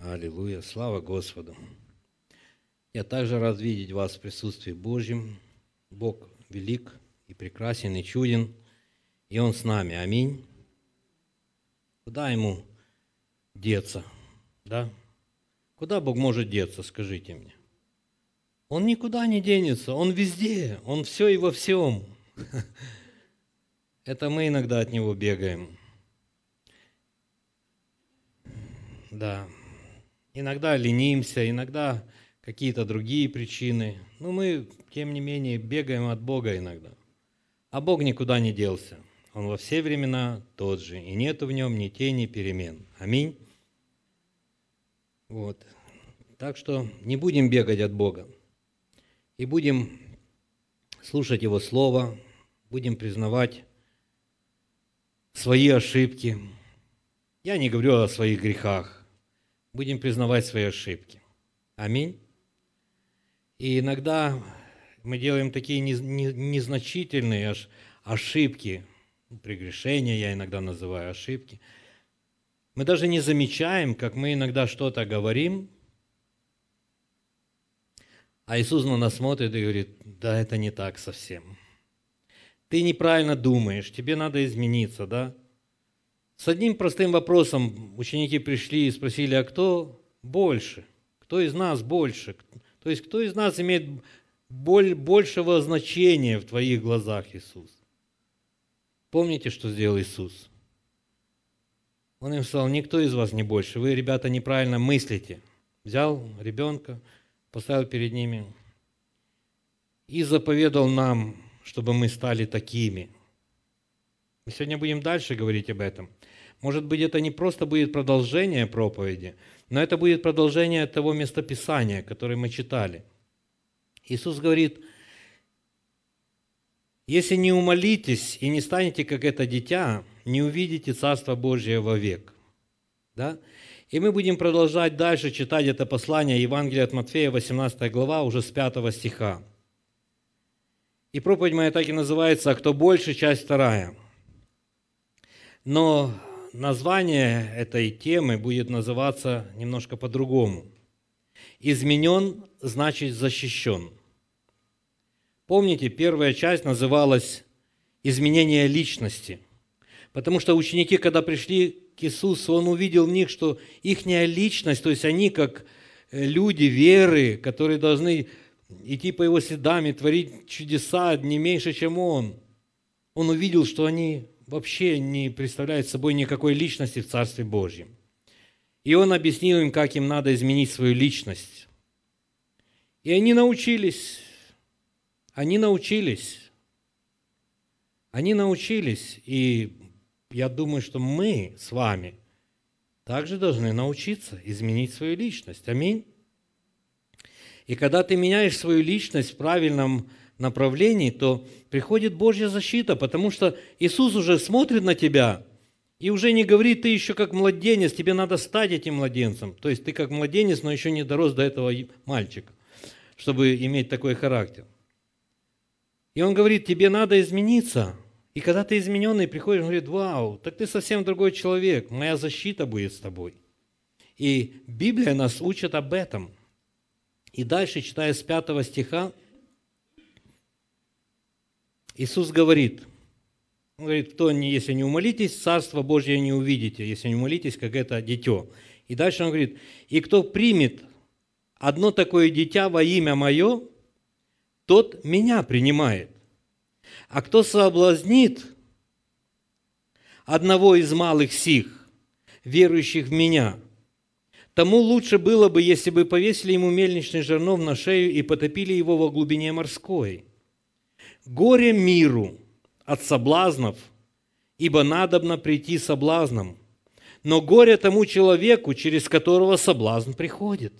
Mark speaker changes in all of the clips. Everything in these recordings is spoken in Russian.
Speaker 1: Аллилуйя, слава Господу. Я также рад видеть вас в присутствии Божьем. Бог велик и прекрасен и чуден, и Он с нами. Аминь. Куда Ему деться? Да? Куда Бог может деться, скажите мне? Он никуда не денется, Он везде, Он все и во всем. Это мы иногда от Него бегаем. Да. Иногда ленимся, иногда какие-то другие причины. Но мы, тем не менее, бегаем от Бога иногда. А Бог никуда не делся. Он во все времена тот же, и нету в нем ни тени перемен. Аминь. Вот. Так что не будем бегать от Бога. И будем слушать Его Слово, будем признавать свои ошибки. Я не говорю о своих грехах. Будем признавать свои ошибки. Аминь. И иногда мы делаем такие незначительные ошибки, прегрешения я иногда называю ошибки. Мы даже не замечаем, как мы иногда что-то говорим, а Иисус на нас смотрит и говорит: да, это не так совсем. Ты неправильно думаешь, тебе надо измениться, да? С одним простым вопросом ученики пришли и спросили: а кто больше? Кто из нас больше? То есть, кто из нас имеет большего значения в твоих глазах, Иисус? Помните, что сделал Иисус? Он им сказал: никто из вас не больше. Вы, ребята, неправильно мыслите. Взял ребенка, поставил перед ними и заповедал нам, чтобы мы стали такими. Мы сегодня будем дальше говорить об этом. Может быть, это не просто будет продолжение проповеди, но это будет продолжение того местописания, которое мы читали. Иисус говорит: если не умолитесь и не станете, как это дитя, не увидите Царство Божие вовек. Да? И мы будем продолжать дальше читать это послание Евангелия от Матфея, 18 глава, уже с 5 стиха. И проповедь моя так и называется: «А кто больше?» часть 2. Но название этой темы будет называться немножко по-другому. «Изменен» значит «защищен». Помните, первая часть называлась «Изменение личности», потому что ученики, когда пришли к Иисусу, Он увидел в них, что их личность, то есть они как люди веры, которые должны идти по Его следам и творить чудеса не меньше, чем Он. Он увидел, что они вообще не представляют собой никакой личности в Царстве Божьем. И Он объяснил им, как им надо изменить свою личность. И они научились. И я думаю, что мы с вами также должны научиться изменить свою личность. Аминь. И когда ты меняешь свою личность в правильном направлении, то приходит Божья защита, потому что Иисус уже смотрит на тебя и уже не говорит: ты еще как младенец, тебе надо стать этим младенцем. То есть ты как младенец, но еще не дорос до этого мальчика, чтобы иметь такой характер. И Он говорит: тебе надо измениться. И когда ты измененный, приходишь, он говорит: вау, так ты совсем другой человек, моя защита будет с тобой. И Библия нас учит об этом. И дальше, читая с 5 стиха, Иисус говорит, Он говорит: если не умолитесь, Царство Божье не увидите, если не умолитесь, как это дитё. И дальше Он говорит: и кто примет одно такое дитя во имя Мое, тот Меня принимает. А кто соблазнит одного из малых сих, верующих в Меня, тому лучше было бы, если бы повесили ему мельничный жернов на шею и потопили его во глубине морской. Горе миру от соблазнов, ибо надобно прийти соблазном, но горе тому человеку, через которого соблазн приходит.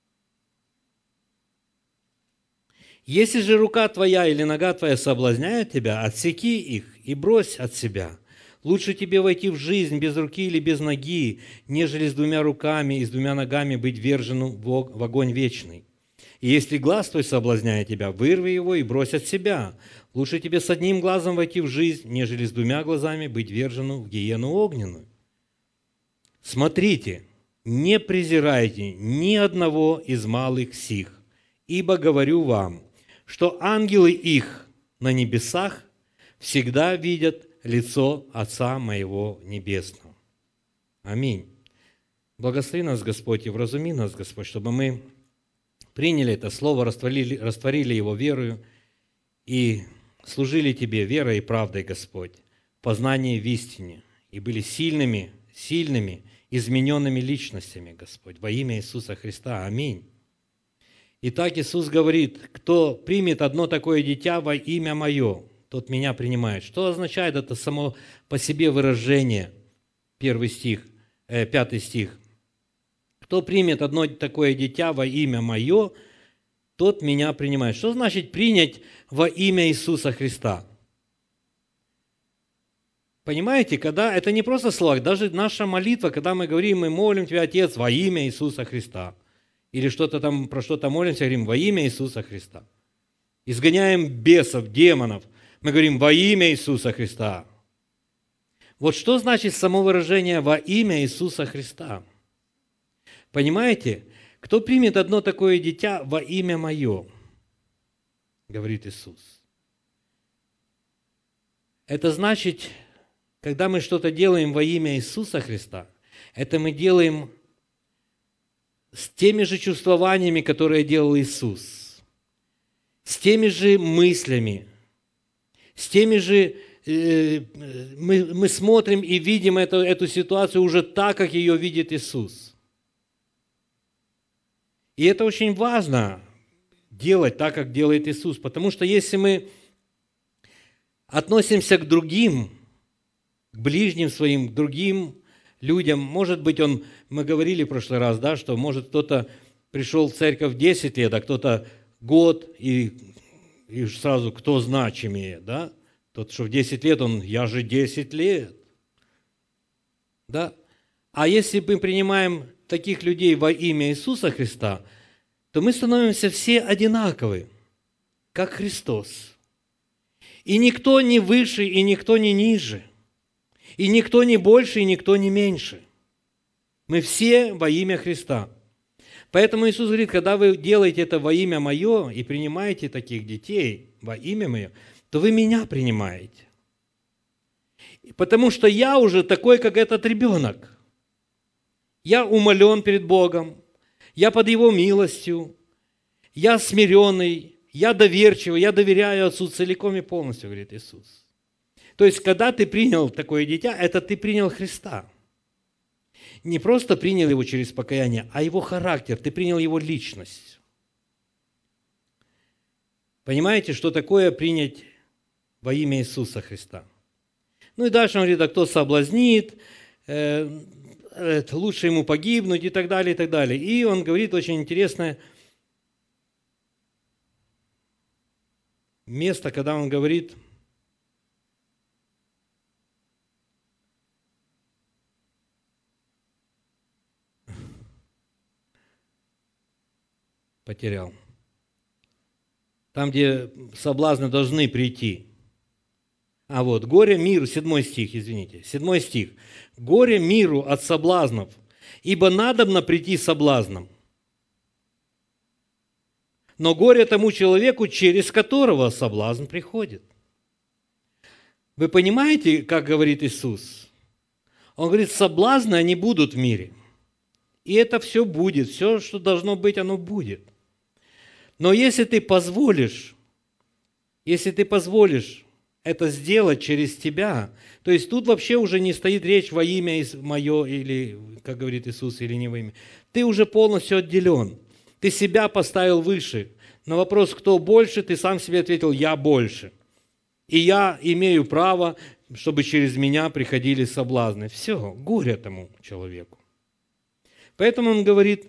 Speaker 1: Если же рука твоя или нога твоя соблазняют тебя, отсеки их и брось от себя. Лучше тебе войти в жизнь без руки или без ноги, нежели с 2 руками и с 2 ногами быть вержену в огонь вечный. И если глаз твой соблазняет тебя, вырви его и брось от себя. Лучше тебе с 1 глазом войти в жизнь, нежели с 2 глазами быть вержену в гиену огненную. Смотрите, не презирайте ни одного из малых сих, ибо говорю вам, что ангелы их на небесах всегда видят лицо Отца моего Небесного. Аминь. Благослови нас, Господь, и вразуми нас, Господь, чтобы мы приняли это Слово, растворили его верою и служили Тебе верой и правдой, Господь, в познании в истине, и были сильными, измененными личностями, Господь, во имя Иисуса Христа. Аминь. Итак, Иисус говорит: кто примет одно такое дитя во имя Мое, тот Меня принимает. Что означает это само по себе выражение? 5 стих. Кто примет одно такое дитя во имя Мое, тот Меня принимает. Что значит принять во имя Иисуса Христа? Понимаете, когда это не просто слова, даже наша молитва, когда мы говорим: мы молим Тебя, Отец, во имя Иисуса Христа. Или что-то там, про что-то молимся, говорим: во имя Иисуса Христа. Изгоняем бесов, демонов, мы говорим: во имя Иисуса Христа. Вот что значит само выражение «во имя Иисуса Христа»? Понимаете? Кто примет одно такое дитя во имя Мое, говорит Иисус. Это значит, когда мы что-то делаем во имя Иисуса Христа, это мы делаем с теми же чувствованиями, которые делал Иисус, с теми же мыслями, с теми же... Мы смотрим и видим эту ситуацию уже так, как ее видит Иисус. И это очень важно делать так, как делает Иисус, потому что если мы относимся к другим, к ближним своим, к другим людям, может быть, мы говорили в прошлый раз, да, что может кто-то пришел в церковь 10 лет, а кто-то год, и сразу кто значимее, да? Тот, что в 10 лет, я же 10 лет. Да? А если мы принимаем таких людей во имя Иисуса Христа, то мы становимся все одинаковы, как Христос. И никто не выше, и никто не ниже. И никто не больше, и никто не меньше. Мы все во имя Христа. Поэтому Иисус говорит: когда вы делаете это во имя Мое и принимаете таких детей во имя Мое, то вы Меня принимаете. Потому что я уже такой, как этот ребенок. Я умолен перед Богом, я под Его милостью, я смиренный, я доверчивый, я доверяю Отцу целиком и полностью, говорит Иисус. То есть, когда ты принял такое дитя, это ты принял Христа. Не просто принял Его через покаяние, а Его характер, ты принял Его личность. Понимаете, что такое принять во имя Иисуса Христа? Ну и дальше он говорит: а кто соблазнит, лучше ему погибнуть и так далее, и так далее. И он говорит очень интересное место, когда он говорит: потерял. Там, где соблазны должны прийти. А вот, горе миру, 7 стих, извините, 7 стих. Горе миру от соблазнов, ибо надобно прийти соблазном. Но горе тому человеку, через которого соблазн приходит. Вы понимаете, как говорит Иисус? Он говорит: соблазны, они будут в мире. И это все будет, все, что должно быть, оно будет. Но если ты позволишь это сделать через тебя, то есть тут вообще уже не стоит речь во имя Мое, или, как говорит Иисус, или не во имя. Ты уже полностью отделен. Ты себя поставил выше. На вопрос, кто больше, ты сам себе ответил: я больше. И я имею право, чтобы через меня приходили соблазны. Все, горе тому человеку. Поэтому он говорит,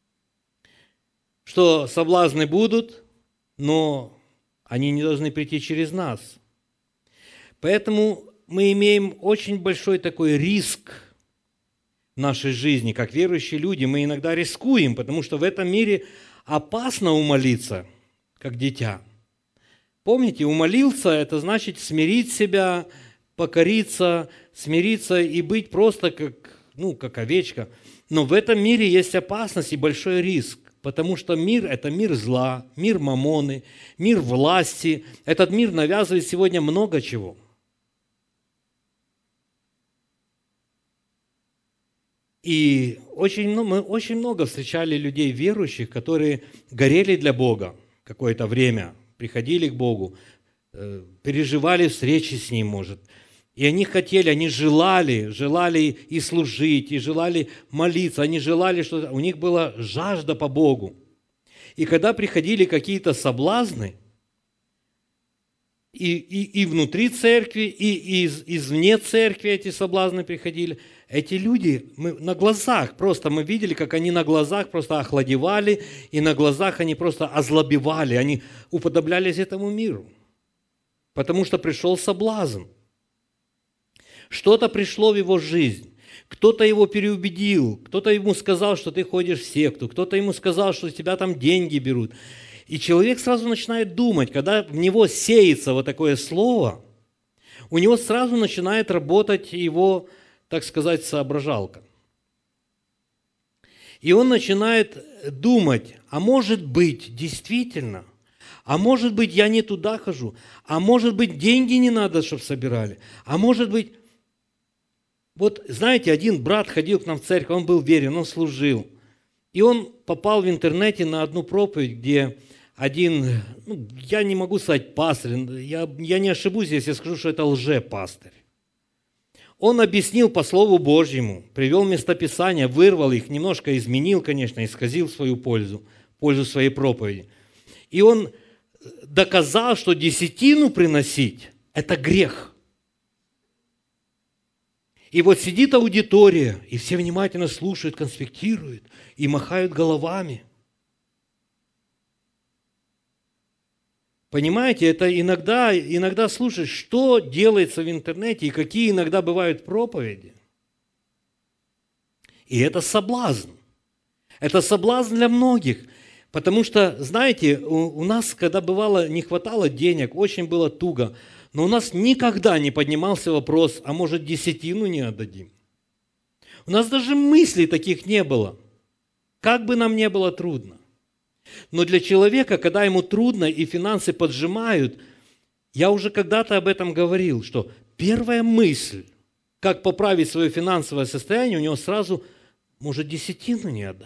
Speaker 1: что соблазны будут, но они не должны прийти через нас. Поэтому мы имеем очень большой такой риск в нашей жизни, как верующие люди. Мы иногда рискуем, потому что в этом мире опасно умолиться, как дитя. Помните, умолился – это значит смирить себя, покориться, смириться и быть просто как как овечка. Но в этом мире есть опасность и большой риск, потому что мир – это мир зла, мир мамоны, мир власти. Этот мир навязывает сегодня много чего. И мы очень много встречали людей верующих, которые горели для Бога какое-то время, приходили к Богу, переживали встречи с Ним, может. И они хотели, они желали и служить, и желали молиться, они желали, что у них была жажда по Богу. И когда приходили какие-то соблазны, и внутри церкви, и извне церкви эти соблазны приходили, эти люди, мы видели, как они на глазах просто охладевали, и на глазах они просто озлобевали, они уподоблялись этому миру, потому что пришел соблазн. Что-то пришло в его жизнь, кто-то его переубедил, кто-то ему сказал, что ты ходишь в секту, кто-то ему сказал, что с тебя там деньги берут. И человек сразу начинает думать, когда в него сеется вот такое слово, у него сразу начинает работать его, так сказать, соображалка. И он начинает думать, а может быть, действительно, а может быть, я не туда хожу, а может быть, деньги не надо, чтобы собирали, а может быть... Вот, знаете, один брат ходил к нам в церковь, он был верен, он служил. И он попал в интернете на одну проповедь, где один, я не могу сказать пастырь, я не ошибусь, если я скажу, что это лжепастырь. Он объяснил по Слову Божьему, привел местописания, вырвал их, немножко изменил, конечно, исказил в свою пользу своей проповеди. И он доказал, что десятину приносить – это грех. И вот сидит аудитория, и все внимательно слушают, конспектируют и махают головами. Понимаете, это иногда слушаешь, что делается в интернете и какие иногда бывают проповеди. И это соблазн. Это соблазн для многих. Потому что, знаете, у нас, когда бывало, не хватало денег, очень было туго, но у нас никогда не поднимался вопрос, а может, десятину не отдадим? У нас даже мыслей таких не было. Как бы нам не было трудно. Но для человека, когда ему трудно и финансы поджимают, я уже когда-то об этом говорил, что первая мысль, как поправить свое финансовое состояние, у него сразу, может, десятину не отдать.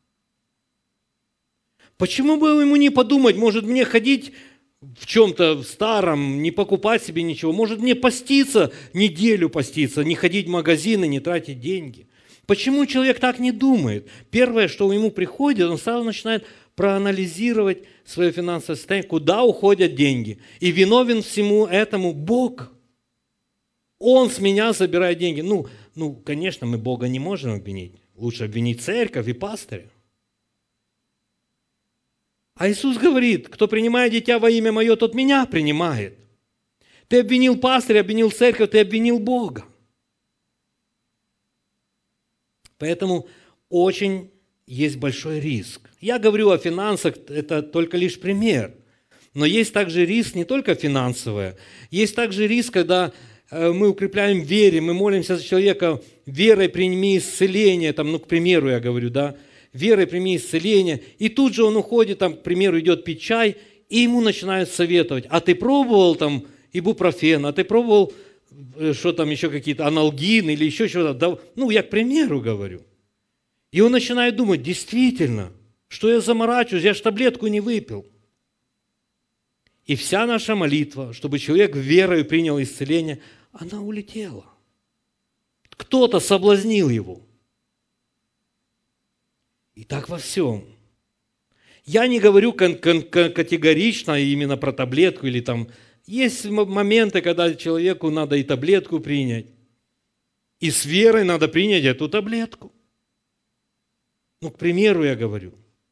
Speaker 1: Почему бы ему не подумать, может мне ходить в чем-то старом, не покупать себе ничего, может мне поститься, неделю поститься, не ходить в магазины, не тратить деньги. Почему человек так не думает? Первое, что ему приходит, он сразу начинает проанализировать свое финансовое состояние, куда уходят деньги. И виновен всему этому Бог. Он с меня забирает деньги. Конечно, мы Бога не можем обвинить. Лучше обвинить церковь и пастыря. А Иисус говорит, кто принимает дитя во имя Мое, тот Меня принимает. Ты обвинил пастыря, обвинил церковь, ты обвинил Бога. Поэтому очень есть большой риск. Я говорю о финансах, это только лишь пример. Но есть также риск не только финансовый. Есть также риск, когда мы укрепляем в вере, мы молимся за человека, верой прими исцеление, к примеру я говорю, верой прими исцеление, и тут же он уходит, к примеру, идет пить чай, и ему начинают советовать, а ты пробовал ибупрофен, а ты пробовал, что там еще какие-то, аналгин или еще что-то, я к примеру говорю. И он начинает думать, действительно, что я заморачиваюсь, я же таблетку не выпил. И вся наша молитва, чтобы человек верой принял исцеление, она улетела. Кто-то соблазнил его. И так во всем. Я не говорю категорично именно про таблетку или Есть моменты, когда человеку надо и таблетку принять, и с верой надо принять эту таблетку. К примеру я говорю.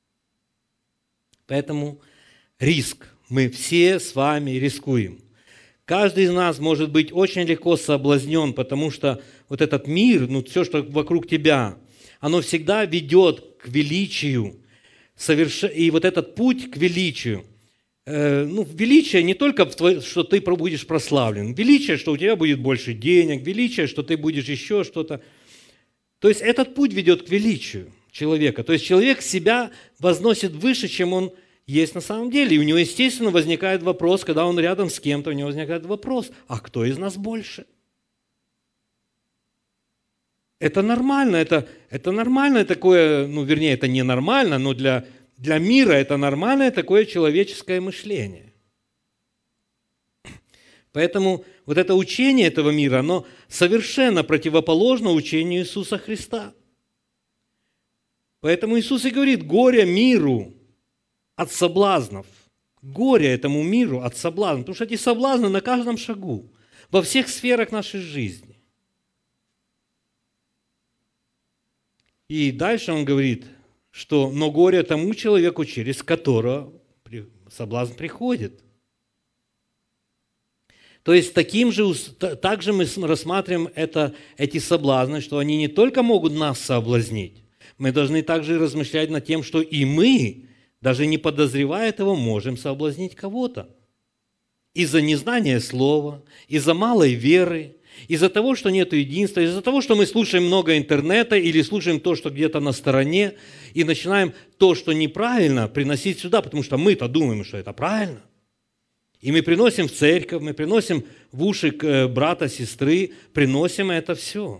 Speaker 1: Поэтому риск. Мы все с вами рискуем. Каждый из нас может быть очень легко соблазнен, потому что вот этот мир, все, что вокруг тебя, оно всегда ведет к величию. И вот этот путь к величию. Величие не только, что ты будешь прославлен. Величие, что у тебя будет больше денег. Величие, что ты будешь еще что-то. То есть этот путь ведет к величию человека. То есть человек себя возносит выше, чем он есть на самом деле. И у него, естественно, возникает вопрос, когда он рядом с кем-то, у него возникает вопрос, а кто из нас больше? Это нормально, это нормальное такое, вернее, это не нормально, но для мира это нормальное такое человеческое мышление. Поэтому вот это учение этого мира, оно совершенно противоположно учению Иисуса Христа. Поэтому Иисус и говорит, горе миру от соблазнов. Горе этому миру от соблазнов. Потому что эти соблазны на каждом шагу, во всех сферах нашей жизни. И дальше он говорит, что «но горе тому человеку, через которого соблазн приходит». То есть также мы рассматриваем эти соблазны, что они не только могут нас соблазнить, мы должны также размышлять над тем, что и мы, даже не подозревая этого, можем соблазнить кого-то. Из-за незнания слова, из-за малой веры, из-за того, что нет единства, из-за того, что мы слушаем много интернета или слушаем то, что где-то на стороне, и начинаем то, что неправильно, приносить сюда, потому что мы-то думаем, что это правильно. И мы приносим в церковь, мы приносим в уши брата, сестры, приносим это все.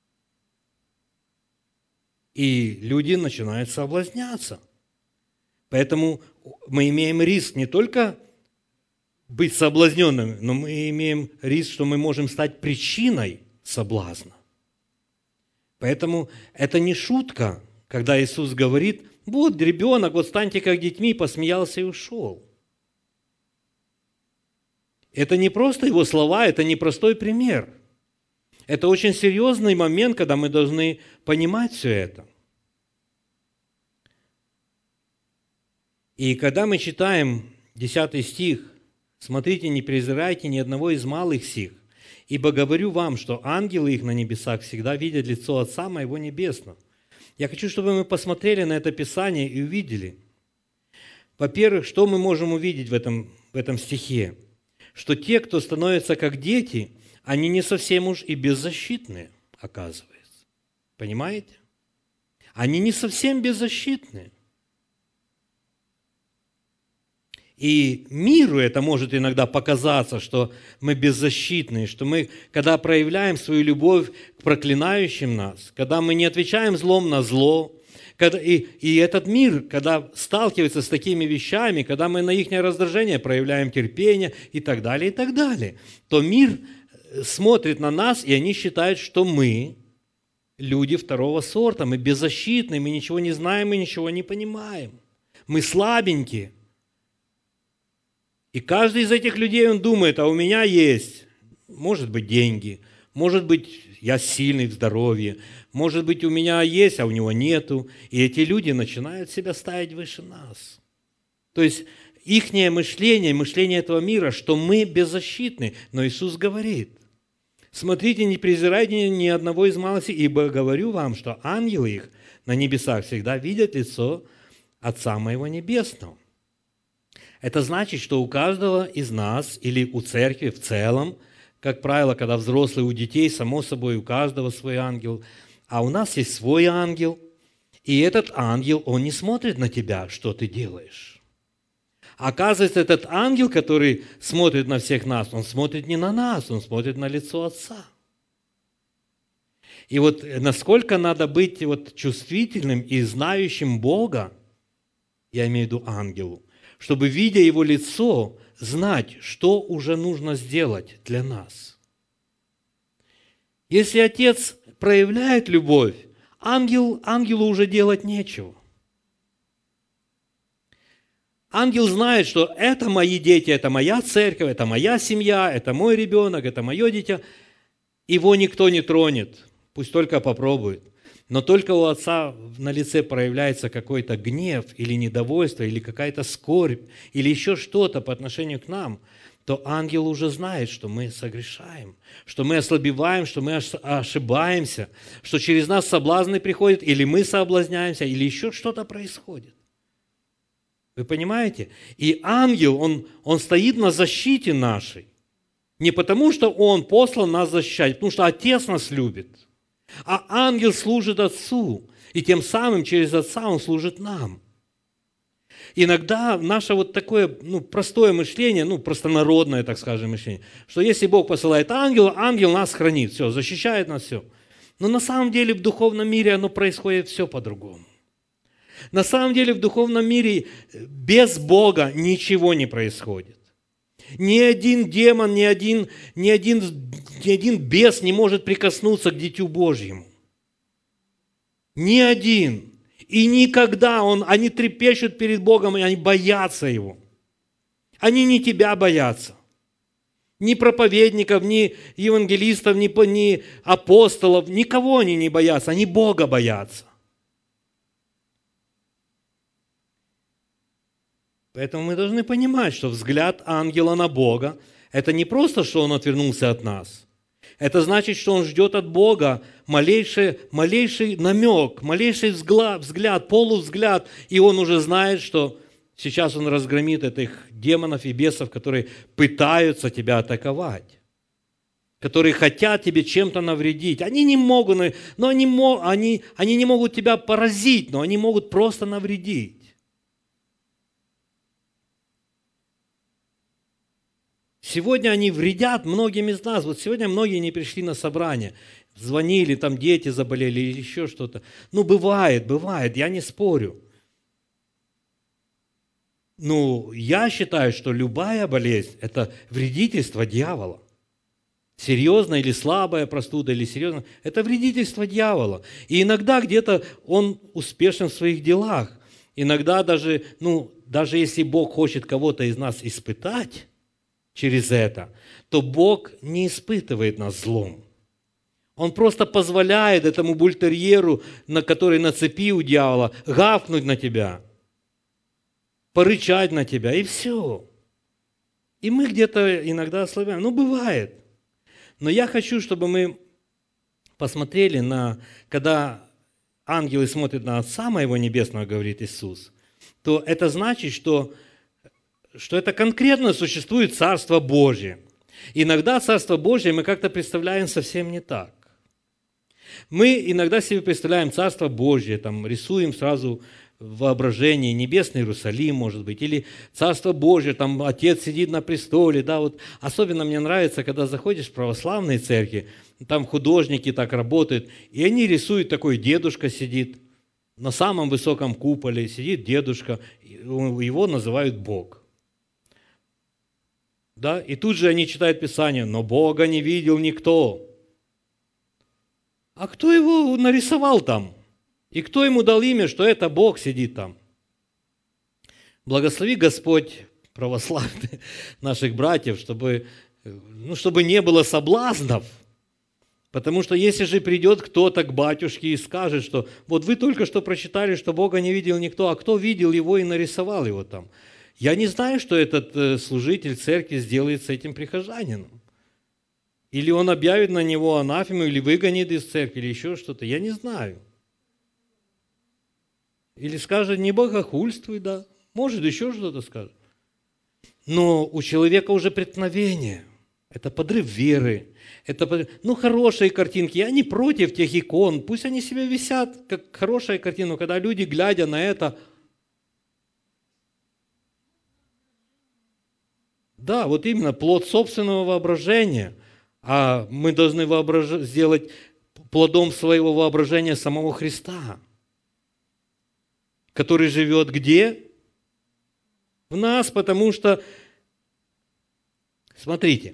Speaker 1: И люди начинают соблазняться. Поэтому мы имеем риск не только быть соблазненными, но мы имеем риск, что мы можем стать причиной соблазна. Поэтому это не шутка, когда Иисус говорит, вот ребенок, вот станьте как детьми, посмеялся и ушел. Это не просто его слова, это не простой пример. Это очень серьезный момент, когда мы должны понимать все это. И когда мы читаем 10 стих, «Смотрите, не презирайте ни одного из малых сих, ибо говорю вам, что ангелы их на небесах всегда видят лицо Отца Моего Небесного». Я хочу, чтобы мы посмотрели на это Писание и увидели. Во-первых, что мы можем увидеть в этом стихе? Что те, кто становятся как дети, они не совсем уж и беззащитные, оказывается. Понимаете? Они не совсем беззащитные. И миру это может иногда показаться, что мы беззащитные, что мы, когда проявляем свою любовь к проклинающим нас, когда мы не отвечаем злом на зло, и этот мир, когда сталкивается с такими вещами, когда мы на их раздражение проявляем терпение и так далее, то мир смотрит на нас, и они считают, что мы люди второго сорта, мы беззащитные, мы ничего не знаем, мы ничего не понимаем, мы слабенькие. И каждый из этих людей, он думает, а у меня есть, может быть, деньги, может быть, я сильный в здоровье, может быть, у меня есть, а у него нету. И эти люди начинают себя ставить выше нас. То есть их мышление этого мира, что мы беззащитны. Но Иисус говорит, смотрите, не презирайте ни одного из малых, ибо говорю вам, что ангелы их на небесах всегда видят лицо Отца Моего Небесного. Это значит, что у каждого из нас или у церкви в целом, как правило, когда взрослые у детей, само собой, у каждого свой ангел, а у нас есть свой ангел, и этот ангел, он не смотрит на тебя, что ты делаешь. Оказывается, этот ангел, который смотрит на всех нас, он смотрит не на нас, он смотрит на лицо Отца. И вот насколько надо быть чувствительным и знающим Бога, я имею в виду ангелу, чтобы, видя его лицо, знать, что уже нужно сделать для нас. Если Отец проявляет любовь, ангелу уже делать нечего. Ангел знает, что это мои дети, это моя церковь, это моя семья, это мой ребенок, это мое дитя. Его никто не тронет, пусть только попробует. Но только у Отца на лице проявляется какой-то гнев или недовольство, или какая-то скорбь, или еще что-то по отношению к нам, то ангел уже знает, что мы согрешаем, что мы ослабеваем, что мы ошибаемся, что через нас соблазны приходят, или мы соблазняемся, или еще что-то происходит. Вы понимаете? И ангел, он стоит на защите нашей. Не потому, что он послан нас защищать, потому что Отец нас любит. А ангел служит Отцу, и тем самым через Отца он служит нам. Иногда наше вот такое простое мышление, простонародное, так скажем, мышление, что если Бог посылает ангела, ангел нас хранит, все, защищает нас, все. Но на самом деле в духовном мире оно происходит все по-другому. На самом деле в духовном мире без Бога ничего не происходит. Ни один демон, ни один бес не может прикоснуться к Дитю Божьему. Ни один. И никогда они трепещут перед Богом, и они боятся Его. Они не тебя боятся. Ни проповедников, ни евангелистов, ни апостолов. Никого они не боятся, они Бога боятся. Поэтому мы должны понимать, что взгляд ангела на Бога – это не просто, что он отвернулся от нас. Это значит, что он ждет от Бога малейший намек, малейший взгляд, полувзгляд, и он уже знает, что сейчас он разгромит этих демонов и бесов, которые пытаются тебя атаковать, которые хотят тебе чем-то навредить. Они не могут, но они не могут тебя поразить, но они могут просто навредить. Сегодня они вредят многим из нас. Вот сегодня многие не пришли на собрание. Звонили, там дети заболели или еще что-то. Бывает, я не спорю. Я считаю, что любая болезнь – это вредительство дьявола. Серьезная или слабая простуда, или серьезная – это вредительство дьявола. И иногда где-то он успешен в своих делах. Иногда даже если Бог хочет кого-то из нас испытать, через это, то Бог не испытывает нас злом. Он просто позволяет этому бультерьеру, который на цепи у дьявола, гавкнуть на тебя, порычать на тебя, и все. И мы где-то иногда ослабляем. Бывает. Но я хочу, чтобы мы посмотрели когда ангелы смотрят на Отца Моего Небесного, говорит Иисус, то это значит, что это конкретно существует Царство Божие. Иногда Царство Божие мы как-то представляем совсем не так. Мы иногда себе представляем Царство Божие, рисуем сразу в воображении небесный Иерусалим, может быть, или Царство Божие, Отец сидит на престоле. Да, вот. Особенно мне нравится, когда заходишь в православные церкви, там художники так работают, и они рисуют, такой дедушка сидит на самом высоком куполе, сидит дедушка, его называют Бог. Да? И тут же они читают Писание, но Бога не видел никто. А кто его нарисовал там? И кто ему дал имя, что это Бог сидит там? Благослови Господь православных наших братьев, чтобы не было соблазнов. Потому что если же придет кто-то к батюшке и скажет, что вот вы только что прочитали, что Бога не видел никто, а кто видел его и нарисовал его там? Я не знаю, что этот служитель церкви сделает с этим прихожанином. Или он объявит на него анафему, или выгонит из церкви, или еще что-то. Я не знаю. Или скажет, не богохульствуй, да. Может, еще что-то скажет. Но у человека уже преткновение. Это подрыв веры. Хорошие картинки. Я не против тех икон. Пусть они себе висят, как хорошая картина. Когда люди, глядя на это, да, вот именно плод собственного воображения. А мы должны сделать плодом своего воображения самого Христа, который живет где? В нас, потому что, смотрите,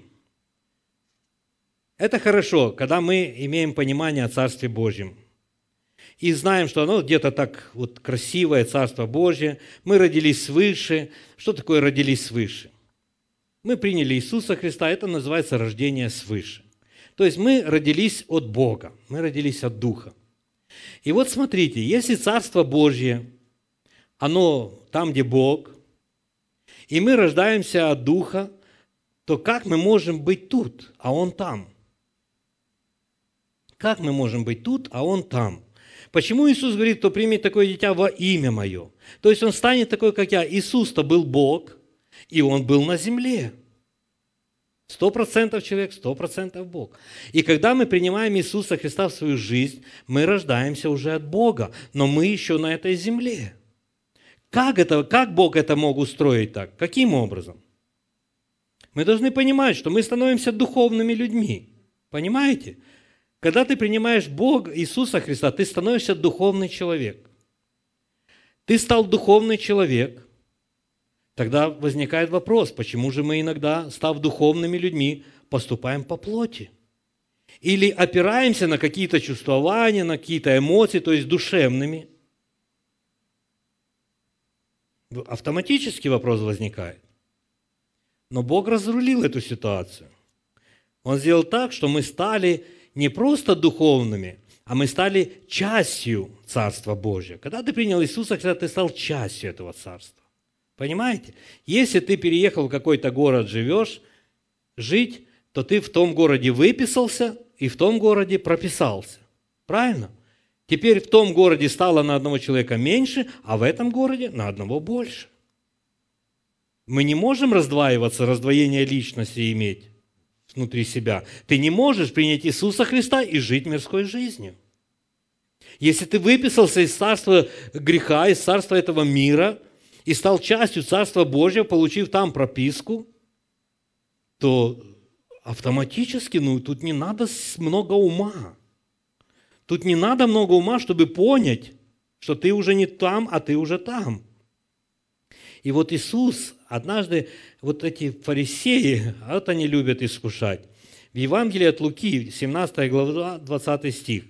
Speaker 1: это хорошо, когда мы имеем понимание о Царстве Божьем. И знаем, что оно где-то так вот красивое, Царство Божье. Мы родились свыше. Что такое родились свыше? Мы приняли Иисуса Христа, это называется рождение свыше. То есть мы родились от Бога, мы родились от Духа. И вот смотрите, если Царство Божье, оно там, где Бог, и мы рождаемся от Духа, то как мы можем быть тут, а Он там? Как мы можем быть тут, а Он там? Почему Иисус говорит, кто примет такое дитя во имя Мое? То есть Он станет такой, как я. Иисус-то был Бог, и Он был на земле. 100% человек, 100% Бог. И когда мы принимаем Иисуса Христа в свою жизнь, мы рождаемся уже от Бога, но мы еще на этой земле. Как Бог это мог устроить так? Каким образом? Мы должны понимать, что мы становимся духовными людьми. Понимаете? Когда ты принимаешь Бога, Иисуса Христа, ты становишься духовный человек. Ты стал духовный человек. Тогда возникает вопрос, почему же мы иногда, став духовными людьми, поступаем по плоти? Или опираемся на какие-то чувствования, на какие-то эмоции, то есть душевными? Автоматически вопрос возникает. Но Бог разрулил эту ситуацию. Он сделал так, что мы стали не просто духовными, а мы стали частью Царства Божьего. Когда ты принял Иисуса Христа, ты стал частью этого Царства. Понимаете? Если ты переехал в какой-то город, живешь, жить, то ты в том городе выписался и в том городе прописался. Правильно? Теперь в том городе стало на одного человека меньше, а в этом городе на одного больше. Мы не можем раздваиваться, раздвоение личности иметь внутри себя. Ты не можешь принять Иисуса Христа и жить мирской жизнью. Если ты выписался из царства греха, из царства этого мира, и стал частью Царства Божьего, получив там прописку, то автоматически, тут не надо много ума. Тут не надо много ума, чтобы понять, что ты уже не там, а ты уже там. И вот Иисус, однажды, вот эти фарисеи, вот они любят искушать. В Евангелии от Луки, 17 глава, 20 стих.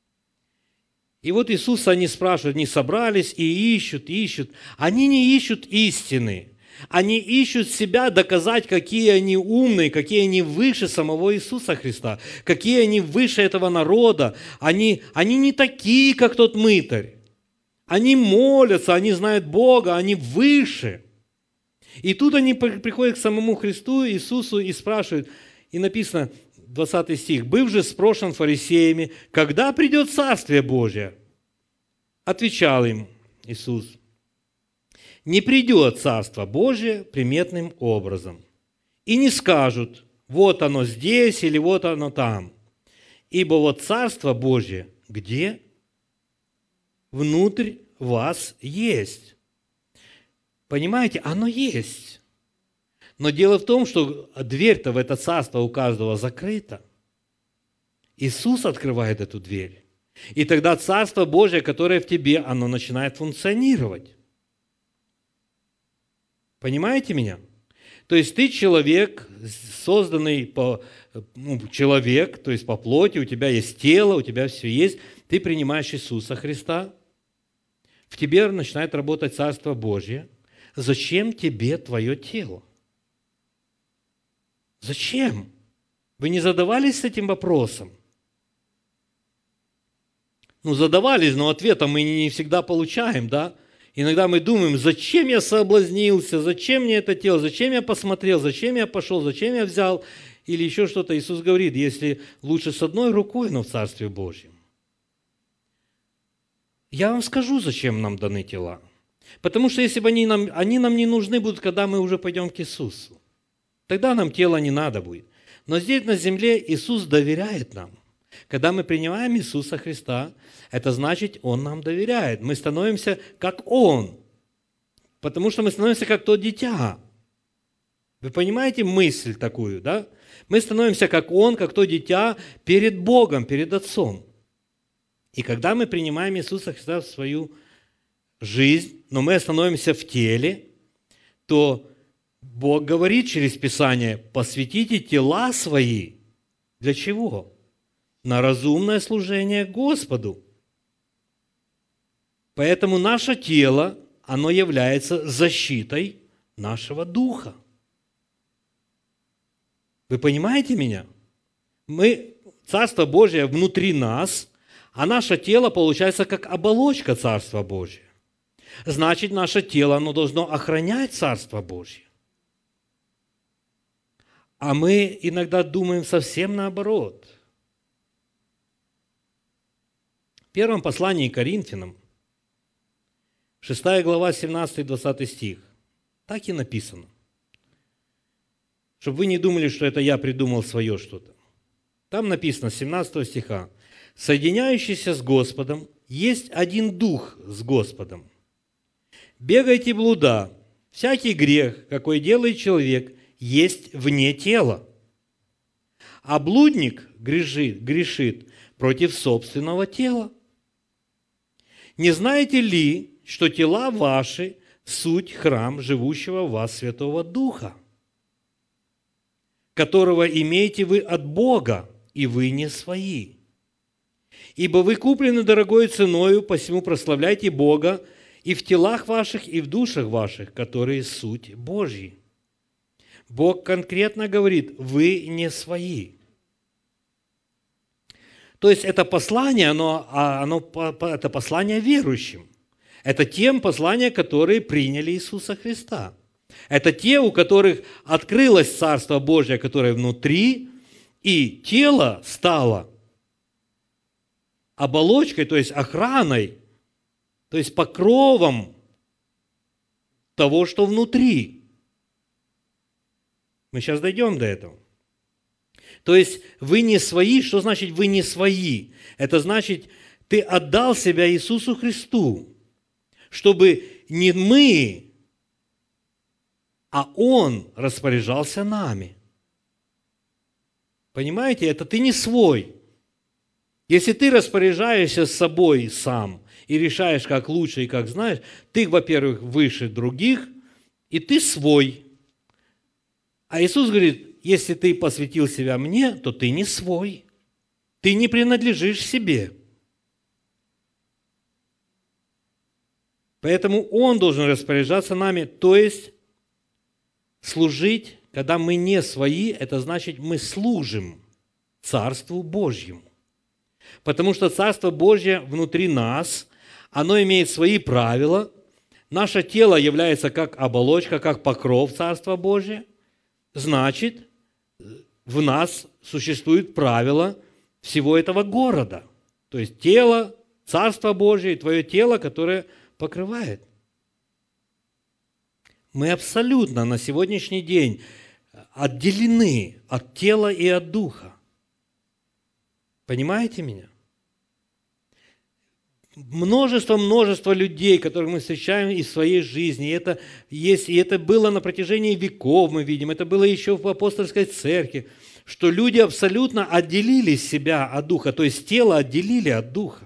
Speaker 1: И вот Иисуса они спрашивают, они собрались и ищут. Они не ищут истины. Они ищут себя доказать, какие они умные, какие они выше самого Иисуса Христа, какие они выше этого народа. Они не такие, как тот мытарь. Они молятся, они знают Бога, они выше. И тут они приходят к самому Христу, Иисусу, и спрашивают, и написано, 20 стих. «Быв же спрошен фарисеями, когда придет Царствие Божие?» Отвечал им Иисус, «Не придет Царство Божие приметным образом, и не скажут, вот оно здесь или вот оно там, ибо вот Царство Божие где? Внутрь вас есть». Понимаете, оно есть. Но дело в том, что дверь-то в это царство у каждого закрыта. Иисус открывает эту дверь. И тогда Царство Божие, которое в тебе, оно начинает функционировать. Понимаете меня? То есть ты человек, созданный человек, то есть по плоти, у тебя есть тело, у тебя все есть. Ты принимаешь Иисуса Христа, в тебе начинает работать Царство Божье. Зачем тебе твое тело? Зачем? Вы не задавались с этим вопросом? Задавались, но ответа мы не всегда получаем, да? Иногда мы думаем, зачем я соблазнился, зачем мне это тело, зачем я посмотрел, зачем я пошел, зачем я взял, или еще что-то. Иисус говорит, если лучше с одной рукой, но в Царстве Божьем. Я вам скажу, зачем нам даны тела. Потому что если бы они нам не нужны будут, когда мы уже пойдем к Иисусу. Тогда нам тело не надо будет. Но здесь на земле Иисус доверяет нам. Когда мы принимаем Иисуса Христа, это значит, Он нам доверяет. Мы становимся как Он. Потому что мы становимся как то дитя. Вы понимаете мысль такую, да? Мы становимся как Он, как то дитя перед Богом, перед Отцом. И когда мы принимаем Иисуса Христа в свою жизнь, но мы становимся в теле, то Бог говорит через Писание, посвятите тела свои. Для чего? На разумное служение Господу. Поэтому наше тело, оно является защитой нашего духа. Вы понимаете меня? Царство Божие внутри нас, а наше тело получается как оболочка Царства Божия. Значит, наше тело, оно должно охранять Царство Божье. А мы иногда думаем совсем наоборот. В первом послании к Коринфянам, 6 глава, 17-20 стих, так и написано. чтобы вы не думали, что это я придумал свое что-то. Там написано, с 17 стиха, «Соединяющийся с Господом есть один дух с Господом. Бегайте блуда, всякий грех, какой делает человек, есть вне тела. А блудник грешит против собственного тела. Не знаете ли, что тела ваши – суть храм живущего в вас Святого Духа, которого имеете вы от Бога, и вы не свои? Ибо вы куплены дорогой ценою, посему прославляйте Бога и в телах ваших, и в душах ваших, которые суть Божьи». Бог конкретно говорит, вы не свои. То есть это послание, это послание верующим. Это тем послания, которые приняли Иисуса Христа. Это те, у которых открылось Царство Божие, которое внутри, и тело стало оболочкой, то есть охраной, то есть покровом того, что внутри. Мы сейчас дойдем до этого. То есть вы не свои. Что значит вы не свои? Это значит, ты отдал себя Иисусу Христу, чтобы не мы, а Он распоряжался нами. Понимаете, это ты не свой. Если ты распоряжаешься собой сам и решаешь, как лучше и как знаешь, ты, во-первых, выше других, и ты свой. А Иисус говорит, если ты посвятил себя мне, то ты не свой. Ты не принадлежишь себе. Поэтому Он должен распоряжаться нами, то есть служить, когда мы не свои, это значит, мы служим Царству Божьему. Потому что Царство Божье внутри нас, оно имеет свои правила. Наше тело является как оболочка, как покров Царства Божия. Значит, в нас существуют правила всего этого города. То есть тело, Царство Божие, твое тело, которое покрывает. Мы абсолютно на сегодняшний день отделены от тела и от духа. Понимаете меня? Множество людей, которых мы встречаем и в своей жизни. И это было на протяжении веков, мы видим. Это было еще в апостольской церкви, что люди абсолютно отделили себя от духа, то есть тело отделили от духа.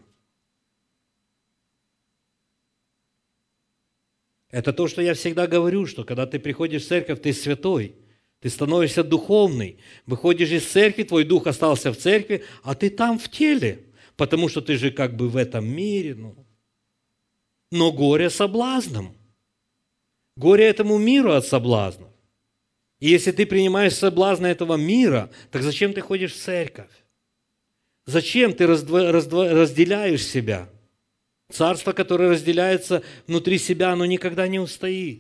Speaker 1: Это то, что я всегда говорю, что когда ты приходишь в церковь, ты святой, ты становишься духовный. Выходишь из церкви, твой дух остался в церкви, а ты там в теле, потому что ты же как бы в этом мире. Но горе соблазном. Горе этому миру от соблазнов. И если ты принимаешь соблазны этого мира, так зачем ты ходишь в церковь? Зачем ты разделяешь себя? Царство, которое разделяется внутри себя, оно никогда не устоит.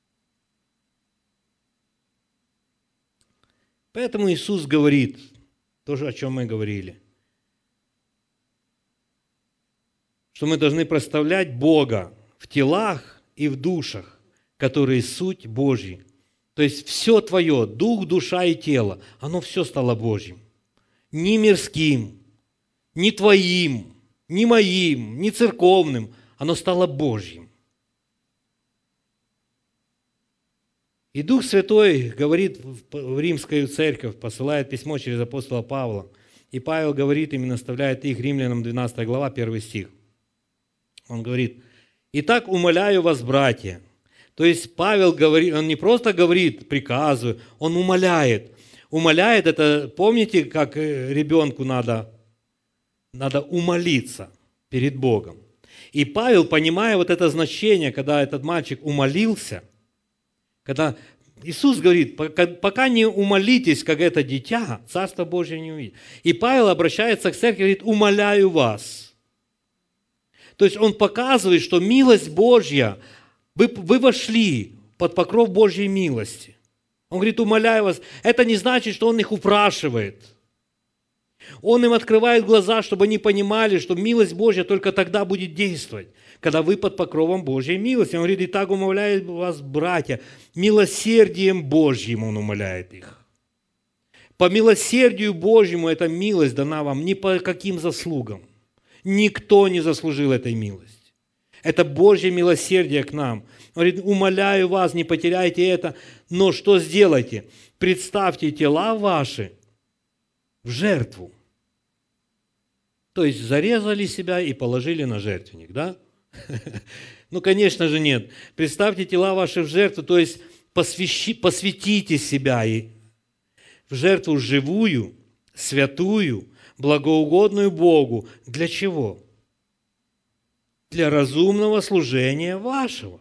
Speaker 1: Поэтому Иисус говорит, тоже о чем мы говорили, что мы должны прославлять Бога в телах и в душах, которые суть Божьи. То есть все твое, дух, душа и тело, оно все стало Божьим. Ни мирским, ни твоим, ни моим, ни церковным, оно стало Божьим. И Дух Святой говорит в Римскую церковь, посылает письмо через апостола Павла. И Павел говорит им и наставляет их, Римлянам 12 глава, 1 стих. Он говорит, «Итак, умоляю вас, братья». То есть Павел говорит, он не просто говорит, приказывает, он умоляет. Умоляет, это, помните, как ребенку надо умолиться перед Богом. И Павел, понимая вот это значение, когда этот мальчик умолился, когда Иисус говорит, пока не умолитесь, как это дитя, Царство Божие не увидит. И Павел обращается к церкви и говорит, умоляю вас. То есть он показывает, что милость Божья, вы вошли под покров Божьей милости. Он говорит, умоляю вас. Это не значит, что он их упрашивает. Он им открывает глаза, чтобы они понимали, что милость Божья только тогда будет действовать, когда вы под покровом Божьей милости. Он говорит, итак, умоляю вас, братья, милосердием Божьим он умоляет их. По милосердию Божьему эта милость дана вам, не по каким заслугам. Никто не заслужил этой милости. Это Божье милосердие к нам. Он говорит, умоляю вас, не потеряйте это, но что сделайте? Представьте тела ваши в жертву. То есть зарезали себя и положили на жертвенник, да? Ну, конечно же, нет. Представьте тела ваши в жертву, то есть посвятите себя в жертву живую, святую, благоугодную Богу. Для чего? Для разумного служения вашего.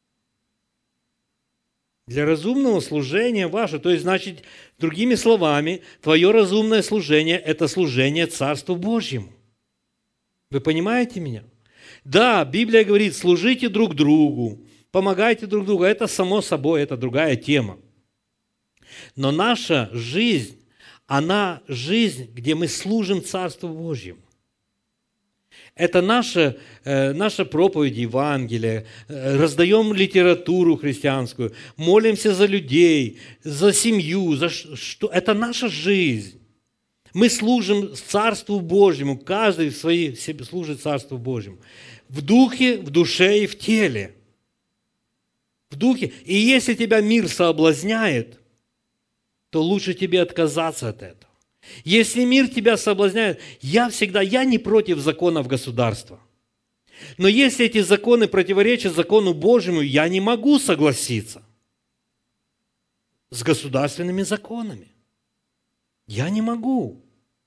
Speaker 1: Для разумного служения вашего. То есть, значит, другими словами, твое разумное служение – это служение Царству Божьему. Вы понимаете меня? Да, Библия говорит, служите друг другу, помогайте друг другу. Это само собой, это другая тема. Но наша жизнь, она жизнь, где мы служим Царству Божьему. Это наша проповедь Евангелия, раздаем литературу христианскую, молимся за людей, за семью, это наша жизнь. Мы служим Царству Божьему, каждый в своей себе служит Царству Божьему. В духе, в душе и в теле. В духе. И если тебя мир соблазняет, то лучше тебе отказаться от этого. Если мир тебя соблазняет, я не против законов государства. Но если эти законы противоречат закону Божьему, я не могу согласиться с государственными законами. Я не могу.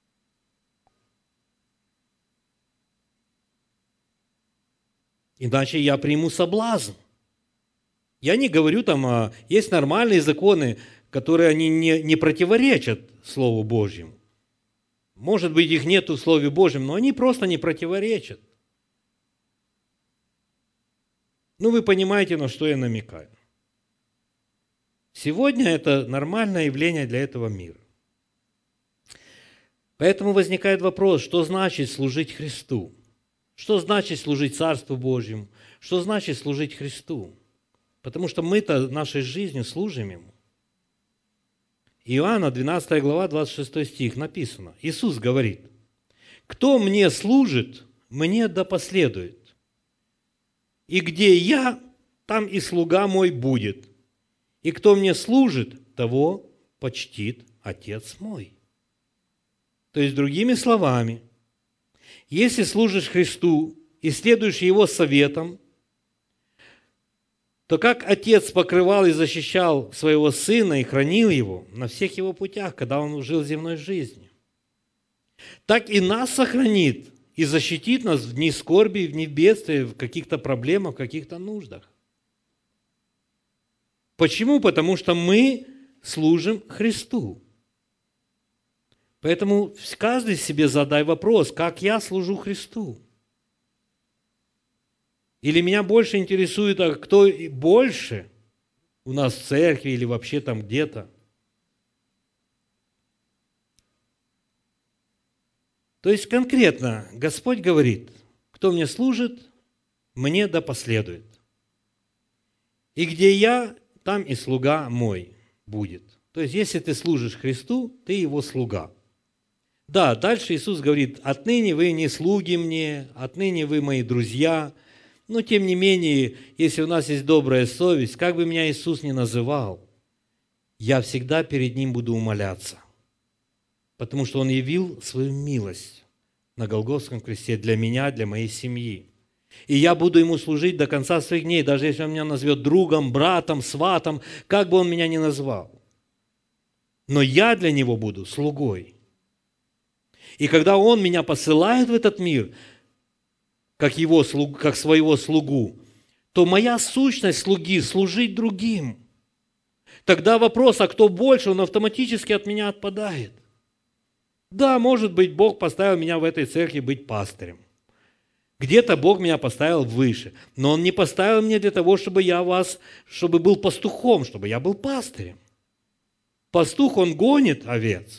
Speaker 1: Иначе я приму соблазн. Я не говорю есть нормальные законы, которые они не противоречат Слову Божьему. Может быть, их нет в Слове Божьем, но они просто не противоречат. Ну, вы понимаете, на что я намекаю. Сегодня это нормальное явление для этого мира. Поэтому возникает вопрос, что значит служить Христу? Что значит служить Царству Божьему? Что значит служить Христу? Потому что мы-то нашей жизнью служим Ему. Иоанна, 12 глава, 26 стих, написано. Иисус говорит, «Кто мне служит, мне да последует. И где я, там и слуга мой будет. И кто мне служит, того почтит Отец мой». То есть, другими словами, если служишь Христу и следуешь Его советам, то как Отец покрывал и защищал своего Сына и хранил Его на всех Его путях, когда Он жил земной жизнью, так и нас сохранит и защитит нас в дни скорби, в дни бедствия, в каких-то проблемах, в каких-то нуждах. Почему? Потому что мы служим Христу. Поэтому каждый себе задай вопрос, как я служу Христу? Или меня больше интересует, а кто больше у нас в церкви или вообще там где-то? То есть конкретно Господь говорит, кто мне служит, мне да последует. И где я, там и слуга мой будет. То есть если ты служишь Христу, ты Его слуга. Да, дальше Иисус говорит, отныне вы не слуги мне, отныне вы мои друзья. Но, тем не менее, если у нас есть добрая совесть, как бы меня Иисус ни называл, я всегда перед Ним буду умоляться. Потому что Он явил свою милость на Голгофском кресте для меня, для моей семьи. И я буду Ему служить до конца своих дней, даже если Он меня назовет другом, братом, сватом, как бы Он меня ни назвал. Но я для Него буду слугой. И когда Он меня посылает в этот мир, как своего слугу, то моя сущность слуги – служить другим. Тогда вопрос, а кто больше, он автоматически от меня отпадает. Да, может быть, Бог поставил меня в этой церкви быть пастырем. Где-то Бог меня поставил выше. Но Он не поставил меня для того, чтобы был пастухом, чтобы я был пастырем. Пастух, он гонит овец.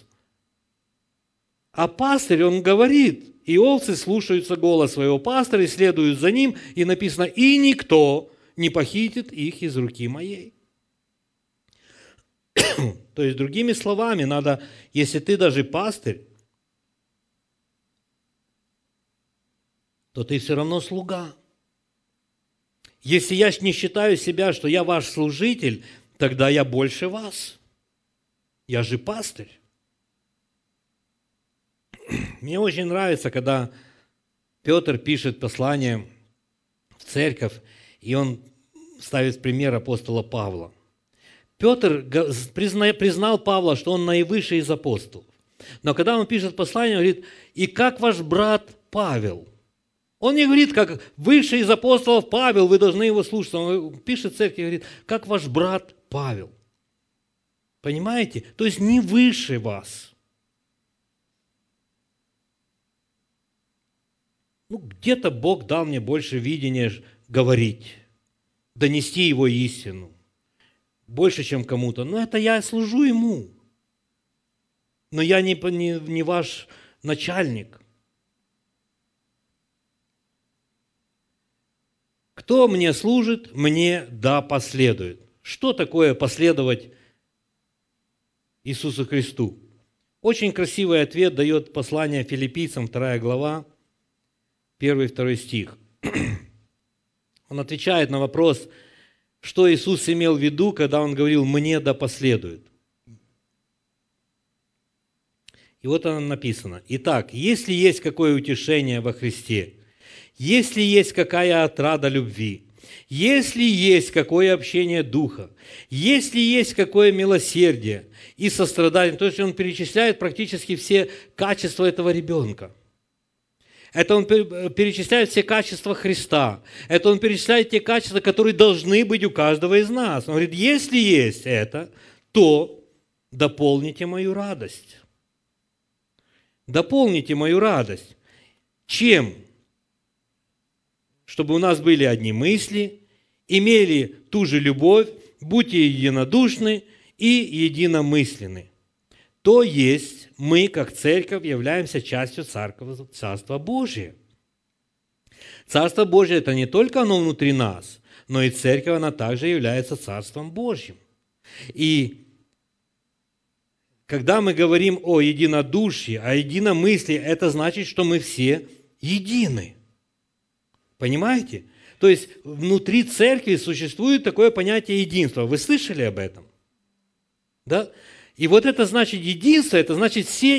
Speaker 1: А пастырь, он говорит, и овцы слушаются голос своего пастыря и следуют за ним, и написано, и никто не похитит их из руки моей. То есть, другими словами, надо, если ты даже пастырь, то ты все равно слуга. Если я не считаю себя, что я ваш служитель, тогда я больше вас. Я же пастырь. Мне очень нравится, когда Петр пишет послание в церковь, и он ставит пример апостола Павла. Петр признал Павла, что он наивысший из апостолов. Но когда он пишет послание, он говорит, и как ваш брат Павел. Он не говорит, как высший из апостолов Павел, вы должны его слушать. Он пишет церкви и говорит, как ваш брат Павел. Понимаете? То есть не выше вас. Где-то Бог дал мне больше видения говорить, донести Его истину. Больше, чем кому-то. Но это я служу Ему. Но я не ваш начальник. Кто мне служит, мне да последует. Что такое последовать Иисусу Христу? Очень красивый ответ дает послание Филиппийцам, 2 глава, 1-2 стих. Он отвечает на вопрос, что Иисус имел в виду, когда Он говорил «мне да последует». И вот оно написано. Итак, если есть какое утешение во Христе, если есть какая отрада любви, если есть какое общение Духа, если есть какое милосердие и сострадание, то есть он перечисляет практически все качества этого ребенка. Это он перечисляет все качества Христа. Это он перечисляет те качества, которые должны быть у каждого из нас. Он говорит, если есть это, то дополните мою радость. Дополните мою радость. Чем? Чтобы у нас были одни мысли, имели ту же любовь, будьте единодушны и единомысленны. То есть мы, как церковь, являемся частью Царства Божия. Царство Божие – это не только оно внутри нас, но и церковь, она также является Царством Божьим. И когда мы говорим о единодушии, о единомыслии, это значит, что мы все едины. Понимаете? То есть внутри церкви существует такое понятие единства. Вы слышали об этом? Да? И вот это значит единство, это значит все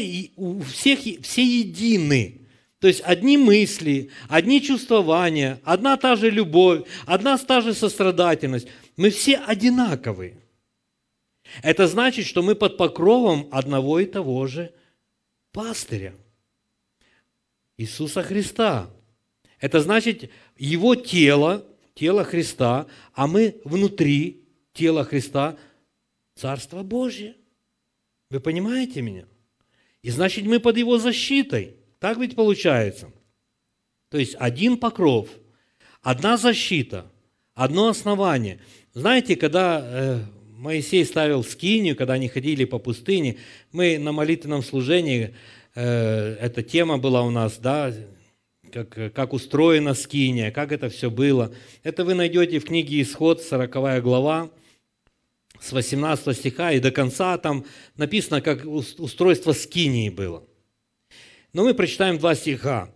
Speaker 1: едины. То есть одни мысли, одни чувствования, одна та же любовь, одна та же сострадательность. Мы все одинаковые. Это значит, что мы под покровом одного и того же пастыря, Иисуса Христа. Это значит, Его тело Христа, а мы внутри тела Христа, Царство Божие. Вы понимаете меня? И значит, мы под Его защитой. Так ведь получается. То есть, один покров, одна защита, одно основание. Знаете, когда Моисей ставил скинию, когда они ходили по пустыне, мы на молитвенном служении, эта тема была у нас, да, как устроена скиния, как это все было. Это вы найдете в книге «Исход», 40 глава, с 18 стиха и до конца там написано, как устройство скинии было. Но мы прочитаем 2 стиха,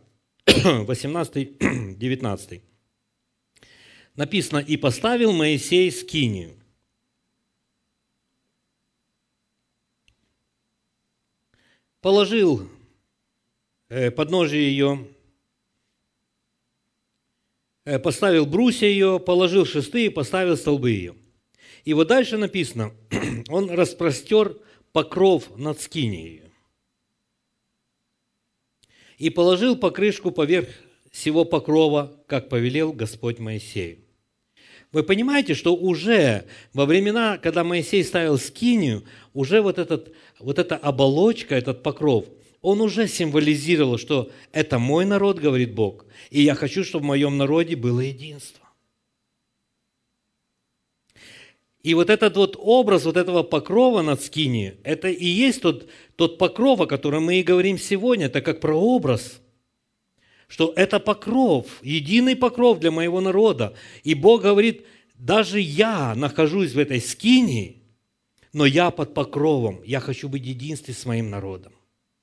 Speaker 1: 18-19. Написано, «И поставил Моисей скинию». Положил подножие ее, поставил брусья ее, положил шесты и поставил столбы ее. И вот дальше написано, он распростер покров над скинией и положил покрышку поверх всего покрова, как повелел Господь Моисею. Вы понимаете, что уже во времена, когда Моисей ставил скинию, уже вот эта оболочка, этот покров, он уже символизировал, что это мой народ, говорит Бог, и я хочу, чтобы в моем народе было единство. И вот этот вот образ вот этого покрова над скинией, это и есть тот покров, о котором мы и говорим сегодня, это как прообраз, что это покров, единый покров для моего народа. И Бог говорит, даже я нахожусь в этой скинии, но я под покровом, я хочу быть в единстве с моим народом.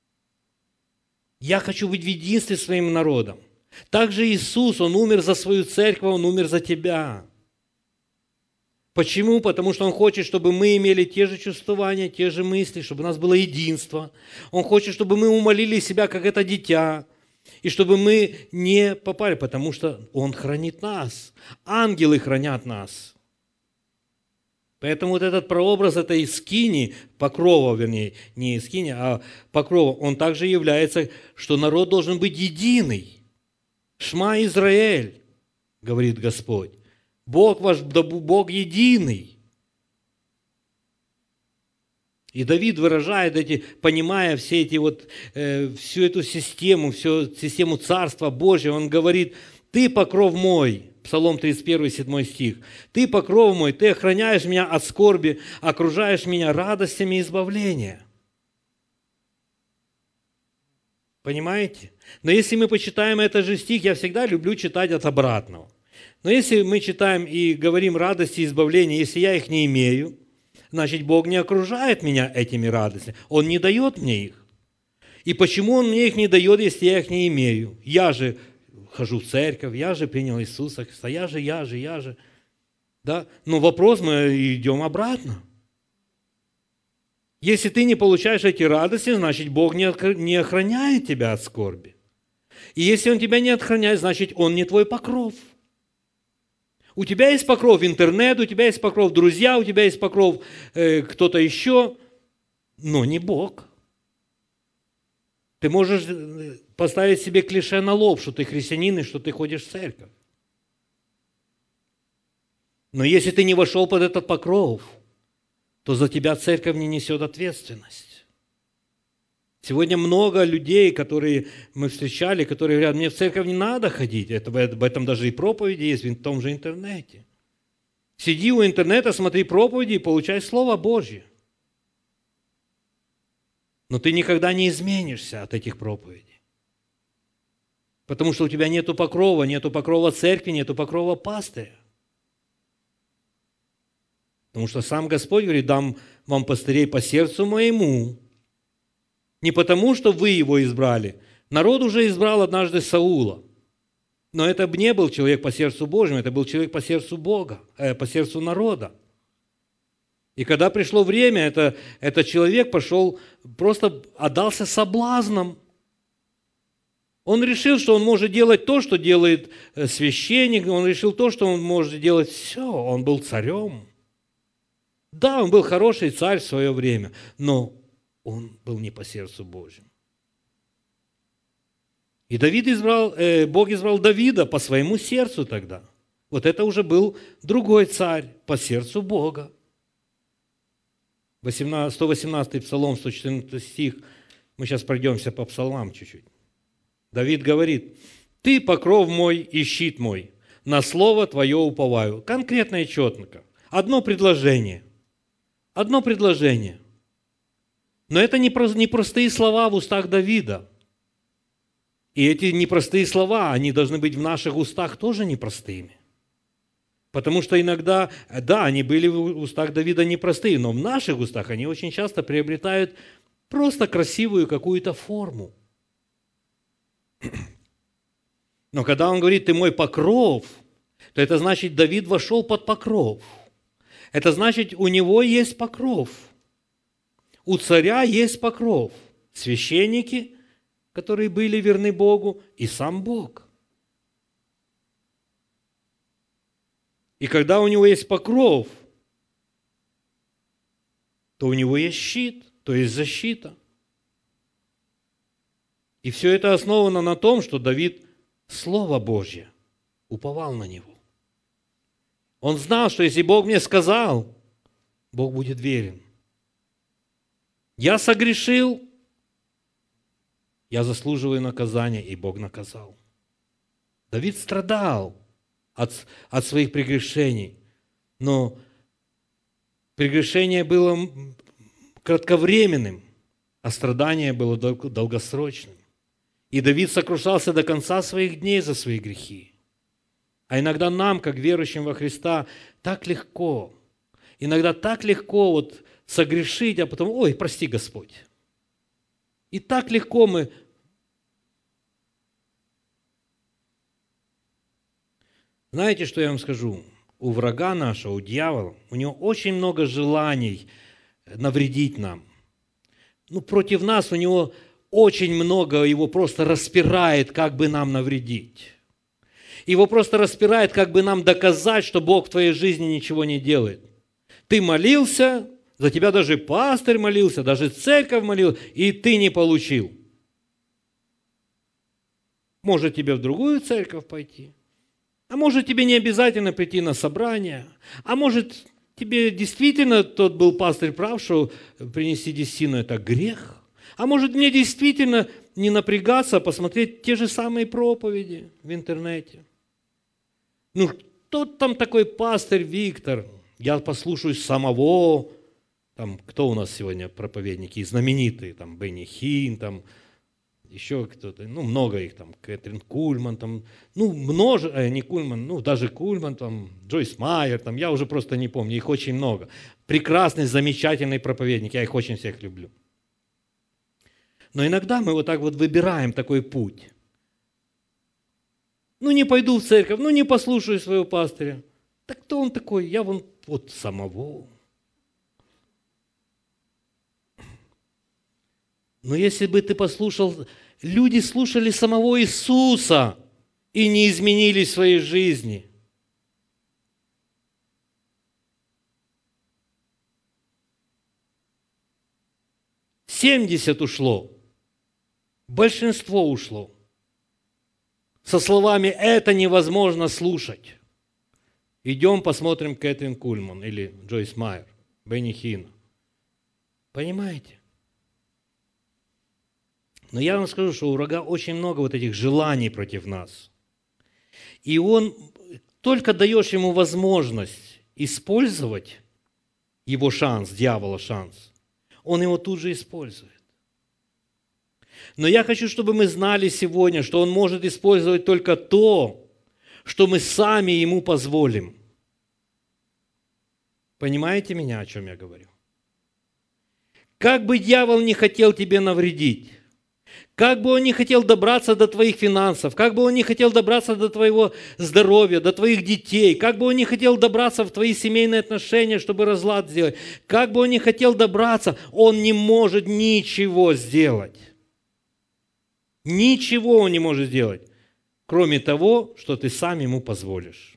Speaker 1: Я хочу быть в единстве с своим народом. Также Иисус, Он умер за свою церковь, Он умер за тебя. Почему? Потому что Он хочет, чтобы мы имели те же чувствования, те же мысли, чтобы у нас было единство. Он хочет, чтобы мы умолили себя, как это дитя, и чтобы мы не попали, потому что Он хранит нас. Ангелы хранят нас. Поэтому вот этот прообраз этой скини, покрова, вернее, не скини, а покрова, он также является, что народ должен быть единый. Шма Израиль, говорит Господь. Бог ваш, Бог единый. И Давид выражает эти, понимая все эти вот, всю эту систему, всю систему Царства Божьего, он говорит: «Ты покров мой». Псалом 31, 7 стих. «Ты покров мой, ты охраняешь меня от скорби, окружаешь меня радостями избавления». Понимаете? Но если мы почитаем этот же стих, я всегда люблю читать от обратного. Но если мы читаем и говорим радости и избавления, если я их не имею, значит, Бог не окружает меня этими радостями. Он не дает мне их. И почему Он мне их не дает, если я их не имею? Я же хожу в церковь, я же принял Иисуса Христа, я же. Да? Но вопрос, мы идем обратно. Если ты не получаешь эти радости, значит, Бог не охраняет тебя от скорби. И если Он тебя не охраняет, значит, Он не твой покров. У тебя есть покров интернет, у тебя есть покров друзья, у тебя есть покров кто-то еще, но не Бог. Ты можешь поставить себе клише на лоб, что ты христианин и что ты ходишь в церковь. Но если ты не вошел под этот покров, то за тебя церковь не несет ответственность. Сегодня много людей, которые мы встречали, которые говорят: мне в церковь не надо ходить. Об этом даже и проповеди есть в том же интернете. Сиди у интернета, смотри проповеди и получай Слово Божье. Но ты никогда не изменишься от этих проповедей. Потому что у тебя нету покрова церкви, нету покрова пастыря. Потому что сам Господь говорит: дам вам пастырей по сердцу моему. Не потому, что вы его избрали. Народ уже избрал однажды Саула. Но это не был человек по сердцу Божьему, это был человек по сердцу Бога, по сердцу народа. И когда пришло время, этот человек пошел, просто отдался соблазнам. Он решил, что он может делать то, что делает священник, он решил то, что он может делать все. Он был царем. Да, он был хороший царь в свое время, но он был не по сердцу Божьему. И Бог избрал Давида по своему сердцу тогда. Вот это уже был другой царь по сердцу Бога. 118 Псалом, 114 стих. Мы сейчас пройдемся по псалмам чуть-чуть. Давид говорит: «Ты покров мой и щит мой, на слово Твое уповаю». Конкретно и четко. Одно предложение. Но это не простые слова в устах Давида. И эти непростые слова, они должны быть в наших устах тоже непростыми. Потому что иногда, да, они были в устах Давида непростые, но в наших устах они очень часто приобретают просто красивую какую-то форму. Но когда он говорит: «Ты мой покров», то это значит, Давид вошел под покров. Это значит, у него есть покров. У царя есть покров. Священники, которые были верны Богу, и сам Бог. И когда у него есть покров, то у него есть щит, то есть защита. И все это основано на том, что Давид Слово Божье уповал на него. Он знал, что если Бог мне сказал, Бог будет верен. Я согрешил, я заслуживаю наказания, и Бог наказал. Давид страдал от своих прегрешений, но прегрешение было кратковременным, а страдание было долгосрочным. И Давид сокрушался до конца своих дней за свои грехи. А иногда нам, как верующим во Христа, так легко вот согрешить, а потом, ой, прости, Господь. И так легко мы... Знаете, что я вам скажу? У врага нашего, у дьявола, у него очень много желаний навредить нам. Против нас у него очень много, его просто распирает, как бы нам навредить. Его просто распирает, как бы нам доказать, что Бог в твоей жизни ничего не делает. Ты молился, за тебя даже пастырь молился, даже церковь молилась, и ты не получил. Может, тебе в другую церковь пойти, а может, тебе не обязательно прийти на собрание, а может, тебе действительно тот был пастырь прав, что принести десятину – это грех, а может, мне действительно не напрягаться, а посмотреть те же самые проповеди в интернете. Кто там такой пастырь Виктор? Я послушаюсь самого, кто у нас сегодня проповедники, знаменитые, Бенни Хин, еще кто-то, много их, Кэтрин Кульман, не Кульман, даже Кульман, Джойс Майер, я уже просто не помню, их очень много. Прекрасный, замечательный проповедник, я их очень всех люблю. Но иногда мы вот так вот выбираем такой путь. Не пойду в церковь, не послушаю своего пастыря. Так кто он такой? Я вот самого. Но если бы ты послушал, люди слушали самого Иисуса и не изменились в своей жизни. «70 ушло, большинство ушло. Со словами «это невозможно слушать». Идем посмотрим Кэтрин Кульман или Джойс Майер, Бенни Хинна. Понимаете? Но я вам скажу, что у врага очень много вот этих желаний против нас. И он, только даешь ему возможность использовать его шанс, дьявола шанс, он его тут же использует. Но я хочу, чтобы мы знали сегодня, что он может использовать только то, что мы сами ему позволим. Понимаете меня, о чем я говорю? Как бы дьявол не хотел тебе навредить, как бы он не хотел добраться до твоих финансов, как бы он не хотел добраться до твоего здоровья, до твоих детей, как бы он не хотел добраться в твои семейные отношения, чтобы разлад сделать, как бы он не хотел добраться, он не может ничего сделать. Ничего он не может сделать, кроме того, что ты сам ему позволишь.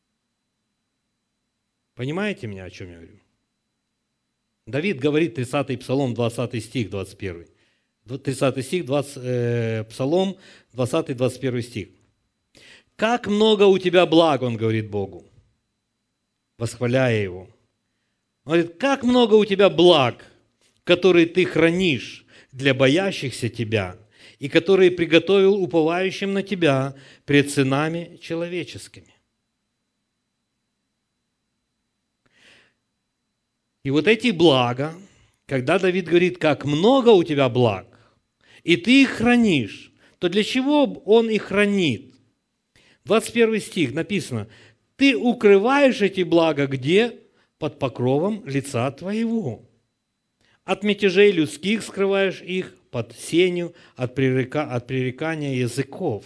Speaker 1: Понимаете меня, о чем я говорю? Давид говорит, 30-й Псалом, 20 стих, 21. 30 стих, Псалом, 20-21 стих. «Как много у тебя благ», он говорит Богу, восхваляя его. Он говорит, как много у тебя благ, которые ты хранишь для боящихся тебя, и которые приготовил уповающим на тебя пред сынами человеческими. И вот эти блага, когда Давид говорит, как много у тебя благ, и ты их хранишь, то для чего он их хранит? 21 стих написано, ты укрываешь эти блага где? Под покровом лица твоего. От мятежей людских скрываешь их, под сенью от пререкания языков.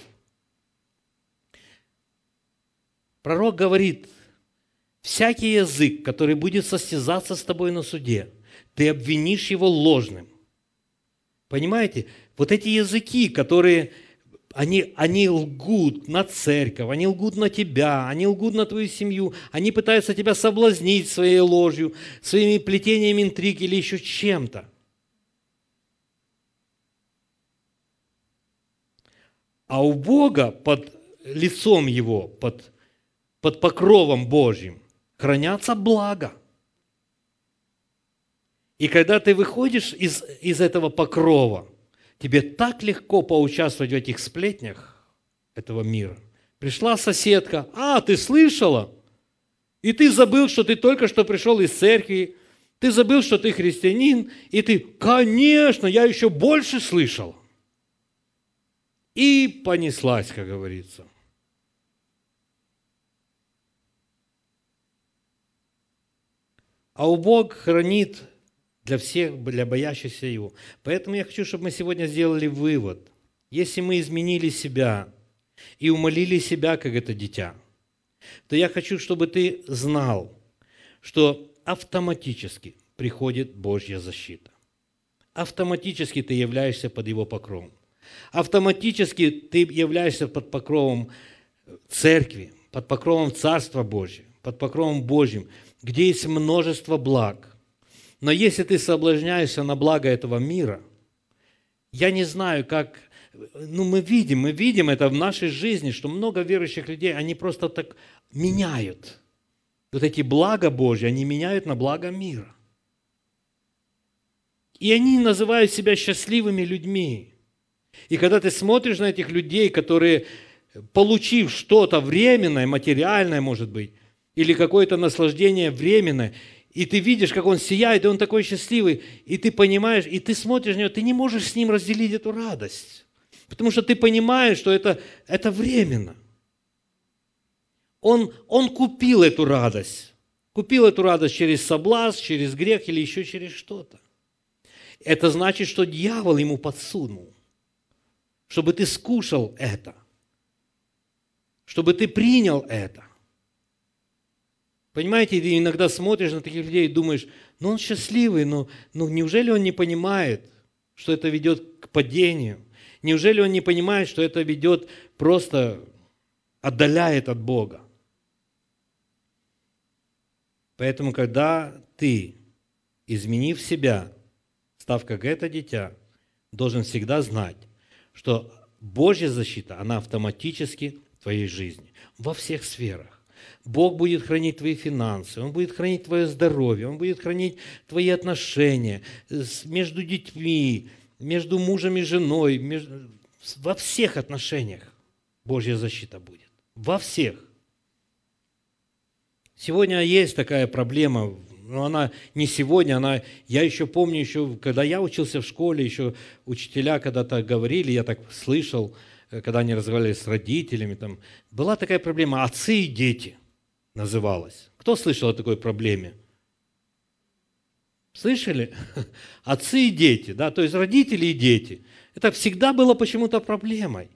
Speaker 1: Пророк говорит, всякий язык, который будет состязаться с тобой на суде, ты обвинишь его ложным. Понимаете? Вот эти языки, которые, они лгут на церковь, они лгут на тебя, они лгут на твою семью, они пытаются тебя соблазнить своей ложью, своими плетениями интриг или еще чем-то. А у Бога под лицом Его, под покровом Божьим хранятся блага. И когда ты выходишь из этого покрова, тебе так легко поучаствовать в этих сплетнях этого мира. Пришла соседка, ты слышала? И ты забыл, что ты только что пришел из церкви, ты забыл, что ты христианин, и ты, конечно, я еще больше слышал. И понеслась, как говорится. А у Бога хранит для всех, для боящихся Его. Поэтому я хочу, чтобы мы сегодня сделали вывод. Если мы изменили себя и умолили себя, как это дитя, то я хочу, чтобы ты знал, что автоматически приходит Божья защита. Автоматически ты являешься под Его покровом. Автоматически ты являешься под покровом церкви, под покровом Царства Божьего, под покровом Божьим, где есть множество благ. Но если ты соблазняешься на благо этого мира, я не знаю, как... мы видим это в нашей жизни, что много верующих людей, они просто так меняют. Вот эти блага Божьи, они меняют на благо мира. И они называют себя счастливыми людьми. И когда ты смотришь на этих людей, которые, получив что-то временное, материальное, может быть, или какое-то наслаждение временное, и ты видишь, как он сияет, и он такой счастливый, и ты понимаешь, и ты смотришь на него, ты не можешь с ним разделить эту радость, потому что ты понимаешь, что это временно. Он купил эту радость через соблазн, через грех или еще через что-то. Это значит, что дьявол ему подсунул, чтобы ты скушал это, чтобы ты принял это. Понимаете, ты иногда смотришь на таких людей и думаешь, он счастливый, но неужели он не понимает, что это ведет к падению? Неужели он не понимает, что это ведет, просто отдаляет от Бога? Поэтому, когда ты, изменив себя, став как это дитя, должен всегда знать, что Божья защита, она автоматически в твоей жизни, во всех сферах. Бог будет хранить твои финансы, Он будет хранить твое здоровье, Он будет хранить твои отношения между детьми, между мужем и женой, во всех отношениях Божья защита будет. Во всех. Сегодня есть такая проблема, но она не сегодня, я еще помню, когда я учился в школе, еще учителя когда-то говорили, я так слышал, когда они разговаривали с родителями, была такая проблема «отцы и дети» называлась. Кто слышал о такой проблеме? Слышали? Отцы и дети, да, то есть родители и дети. Это всегда было почему-то проблемой.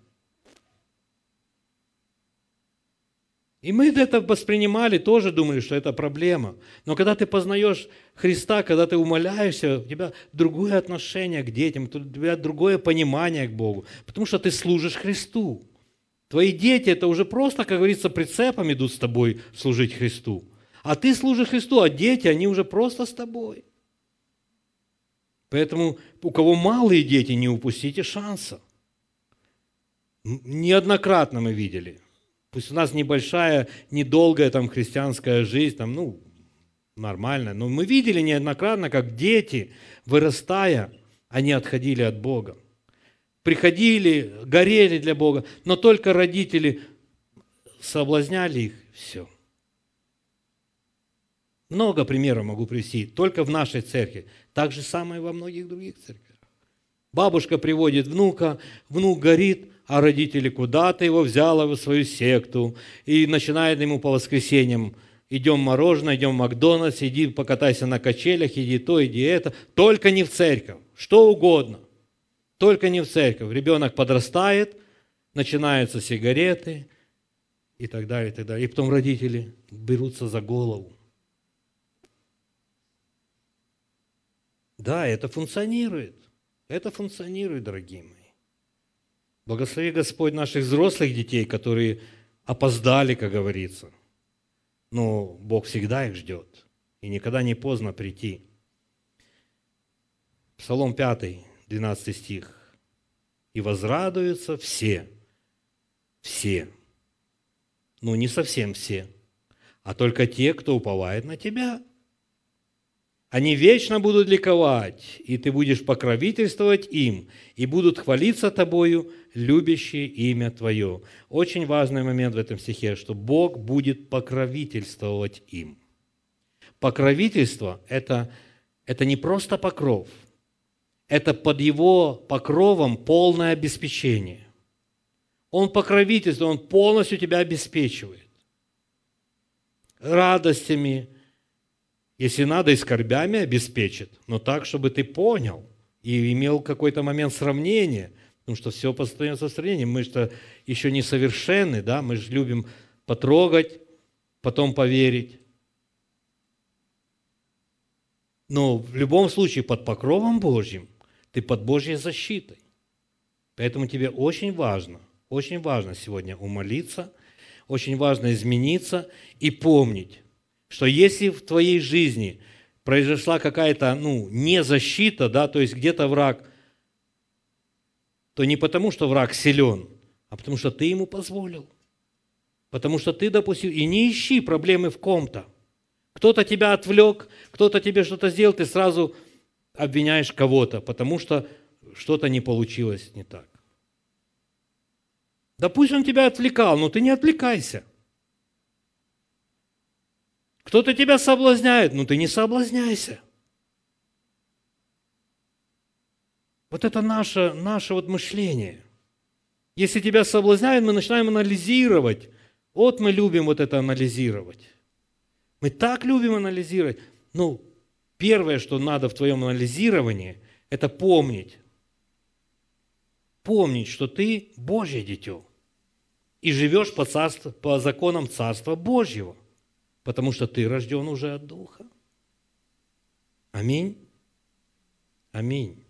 Speaker 1: И мы это воспринимали, тоже думали, что это проблема. Но когда ты познаешь Христа, когда ты умоляешься, у тебя другое отношение к детям, у тебя другое понимание к Богу, потому что ты служишь Христу. Твои дети – это уже просто, как говорится, прицепом идут с тобой служить Христу. А ты служишь Христу, а дети, они уже просто с тобой. Поэтому у кого малые дети, не упустите шанса. Неоднократно мы видели. Пусть у нас небольшая, недолгая христианская жизнь, нормальная, но мы видели неоднократно, как дети, вырастая, они отходили от Бога. Приходили, горели для Бога, но только родители соблазняли их, все. Много примеров могу привести, только в нашей церкви. Так же самое во многих других церквях. Бабушка приводит внука, внук горит, а родители куда-то его взяла в свою секту и начинает ему по воскресеньям: идем мороженое, идем в Макдональдс, иди покатайся на качелях, иди то, иди это, только не в церковь, что угодно, только не в церковь. Ребенок подрастает, начинаются сигареты и так далее, и так далее. И потом родители берутся за голову. Да, это функционирует. Это функционирует, дорогие мои. Благослови Господь наших взрослых детей, которые опоздали, как говорится. Но Бог всегда их ждет. И никогда не поздно прийти. Псалом 5, 12 стих. «И возрадуются все». Все. Ну, не совсем все. А только те, кто уповает на Тебя. Они вечно будут ликовать, и Ты будешь покровительствовать им, и будут хвалиться Тобою, любящие имя Твое. Очень важный момент в этом стихе, что Бог будет покровительствовать им. Покровительство – это не просто покров, это под Его покровом полное обеспечение. Он покровительствует, Он полностью тебя обеспечивает радостями, Если надо, и скорбями обеспечит, но так, чтобы ты понял и имел какой-то момент сравнения, потому что все постоянно в сравнении. Мы же еще не совершенны, да? Мы же любим потрогать, потом поверить. Но в любом случае под покровом Божьим ты под Божьей защитой. Поэтому тебе очень важно сегодня умолиться, очень важно измениться и помнить, что если в твоей жизни произошла какая-то, незащита, да, то есть где-то враг, то не потому, что враг силен, а потому что ты ему позволил. Потому что ты допустил. И не ищи проблемы в ком-то. Кто-то тебя отвлек, кто-то тебе что-то сделал, ты сразу обвиняешь кого-то, потому что что-то не получилось не так. Да пусть он тебя отвлекал, но ты не отвлекайся. Кто-то тебя соблазняет, но ты не соблазняйся. Вот это наше вот мышление. Если тебя соблазняют, мы начинаем анализировать. Вот мы любим вот это анализировать. Мы так любим анализировать. Первое, что надо в твоем анализировании, это помнить. Помнить, что ты Божье дитё. И живешь по законам Царства Божьего. Потому что ты рожден уже от Духа. Аминь. Аминь.